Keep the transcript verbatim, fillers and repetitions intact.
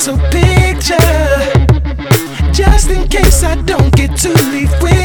mental picture, just in case I don't get to leave with